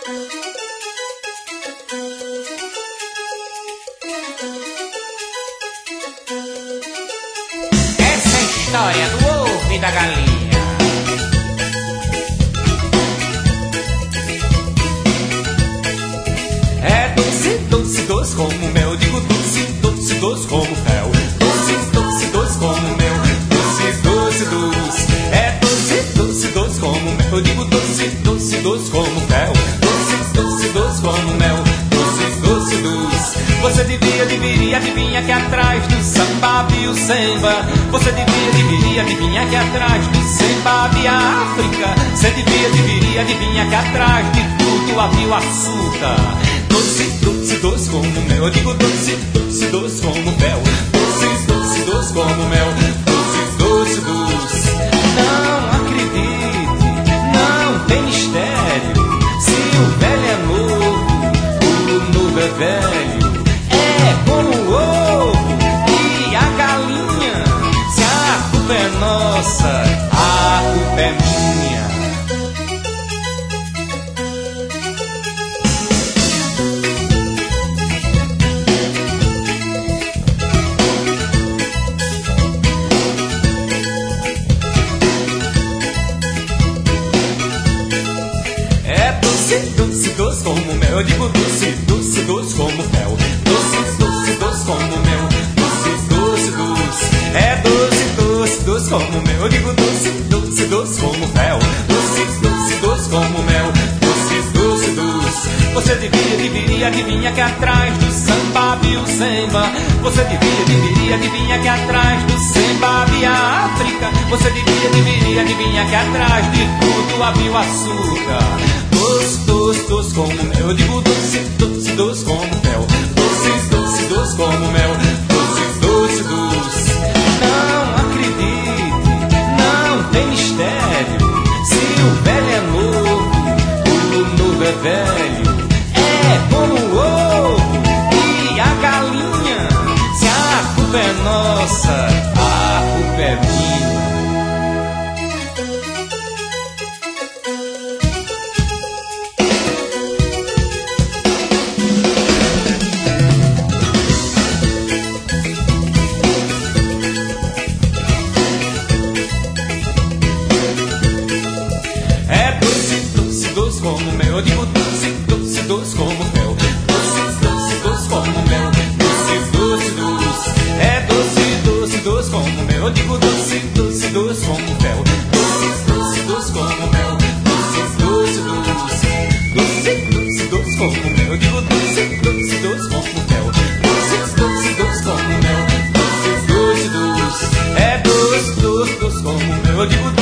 Essa é a história do ovo e da galinha. É doce, doce, doce como mel. Digo doce, doce, doce como fel. Doce, doce, doce como mel. Doce, doce, doce. É doce, doce, doce como mel. Digo doce, doce, doce como fel. Doce, doce, doce como mel. Doce, doce, doce. Você deveria adivinhar que atrás do samba havia o samba. Você deveria adivinhar que atrás do samba havia a África. Você deveria adivinhar que atrás de tudo havia o açúcar. Doce, doce, doce como mel. Eu digo doce, doce, doce como mel. Doce, doce, doce como mel. Doce, doce, doce. Não acredite, não tem mistério. Se o velho é novo, o novo é velho. É como o ovo e a galinha. Se a culpa é nossa, a culpa é minha. Doce, doce como mel. Eu digo doce, doce, doce como mel. Doce, doce, doce como mel. Doce, doce, doce. É doce, doce, doce como mel. Eu digo doce, doce, doce como mel. Doce, doce, doce como mel. Doce, doce, doce. Você deveria adivinhar que atrás do samba havia o samba. Você deveria adivinhar que atrás do samba havia a África. Você deveria adivinhar que atrás de tudo havia o açúcar. Doce, doce, doce como mel. Eu digo doce, doce, doce como mel. Doce, doce, doce como mel. Doce, doce, doce. Não acredite, não tem mistério. Se o velho é novo, o novo é velho. É como o ovo e a galinha. Se a culpa é nossa, a culpa é minha. Como mel, eu digo doce, doce, doce como mel. Doce, doce, doce como mel. Doce, doce, doce. É doce, doce, doce como mel. Eu digo doce, doce, doce como mel. Doce, doce, doce como mel. Doce, doce, doce. Doce, doce, doce como mel. Eu digo doce, doce, doce como mel. Doce, doce, doce como mel. Doce, doce, doce. É doce, doce, doce como mel. Eu digo